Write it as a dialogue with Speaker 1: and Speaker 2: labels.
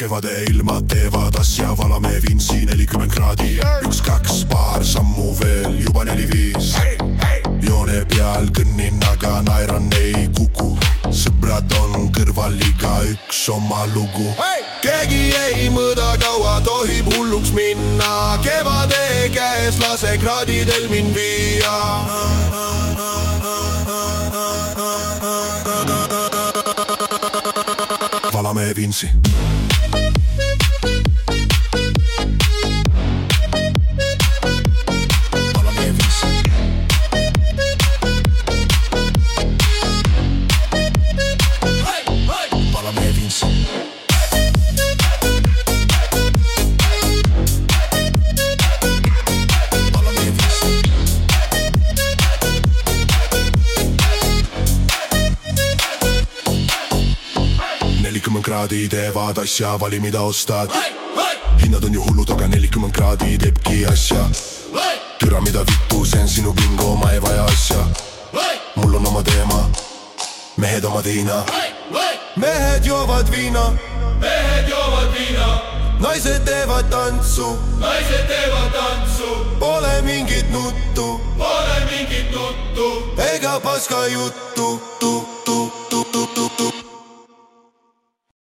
Speaker 1: Kevade ilmad teevad asja, valame Vinci 40 kraadi. 1-2 paar sammu veel, juba 4-5. Joone peal kõnnin, aga naeran ei kuku. Sõbrad on kõrval, igaüks oma lugu. Keegi ei mõõda, kaua tohib hulluks minna. Kevade käes lase kraadidel mind viia. Valame Vinci. Kraadi teevad asja, vali mida ostad. Hinnad on ju hullud, aga 40 kraadi teebki asja. Türa mida vittu, see on sinu bingo, ma ei vaja asja. Mul on oma teema, mehed oma tiina. Mehed joovad viina, naised teevad tantsu, pole mingit nuttu ega paska juttu.